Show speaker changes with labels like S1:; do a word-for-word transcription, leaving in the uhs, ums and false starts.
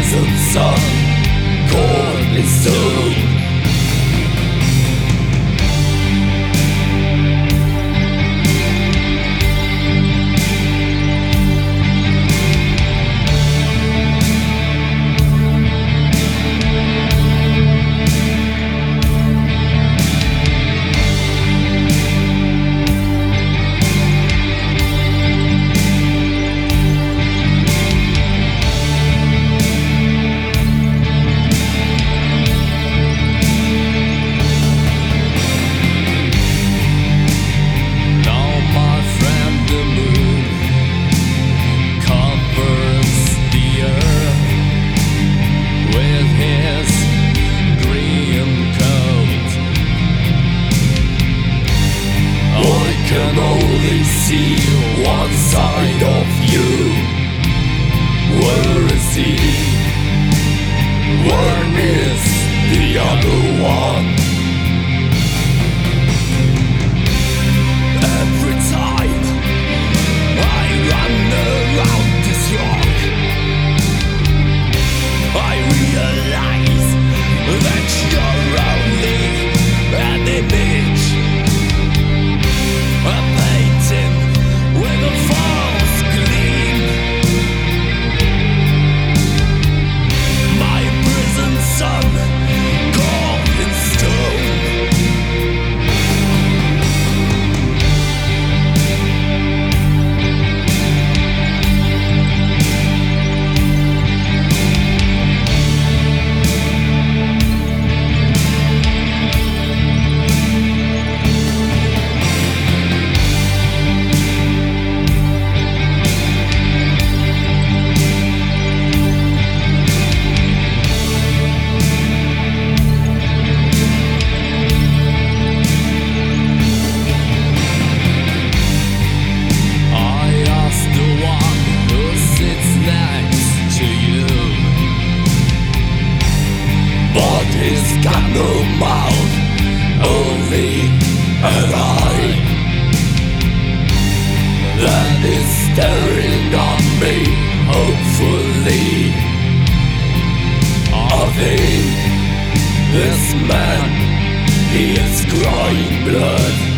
S1: prison sun caught me soon. Can only see one side of you. Where is he? Where is the other one? Every time I run around this rock, I realize that you're only an image, a painting with a false gleam. My prison sun carved in stone. He's got no mouth, only an eye that is staring on me, hopefully. I think this man, he is crying blood.